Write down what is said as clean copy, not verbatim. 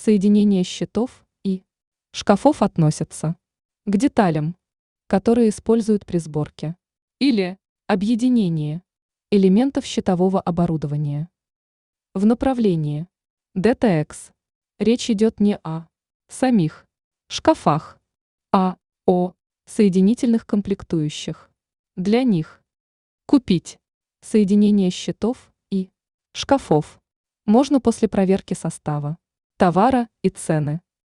Соединение щитов и шкафов относятся к деталям, которые используют при сборке или объединении элементов щитового оборудования. В направлении DTX речь идет не о самих шкафах, а о соединительных комплектующих. Для них купить соединение щитов и шкафов можно после проверки состава, товара и цены.